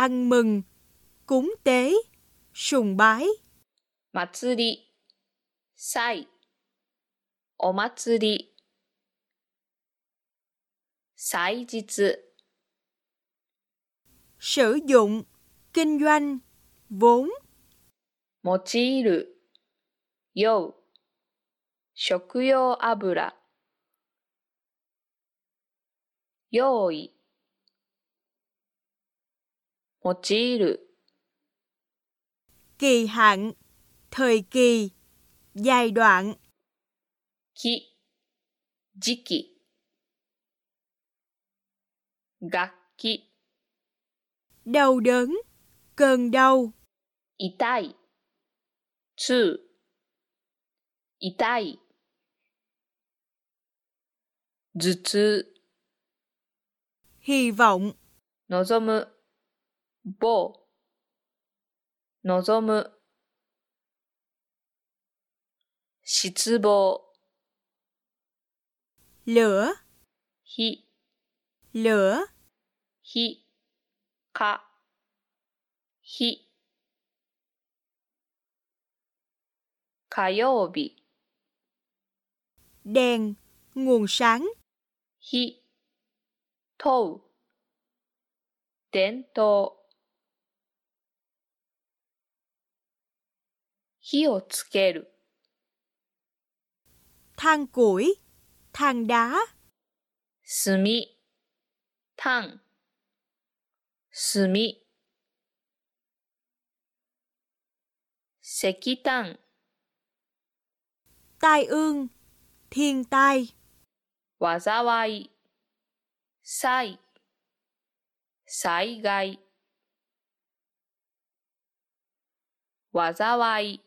ăn mừng, cúng tế, sùng bái. 祭り、祭、お祭り、祭日。 Sử dụng, kinh doanh, vốn. 用いる、用、食用油、用意、用いる。 Kỳ hạn, thời kỳ, giai đoạn. 期、時期、楽器、 Đau đớn, cơn đau. 痛い、痛、痛い、頭痛、 Hy vọng, 望む、望、望む、失望、 lửa, 火、 lửa. 火、火、火、火曜日、 Đèn, nguồn sáng. 火、問う、伝統、火をつける。 Than củi, than đá. 炭、炭、炭、石炭、 Tai ương, thiên tai. 災い、災、災害、災い、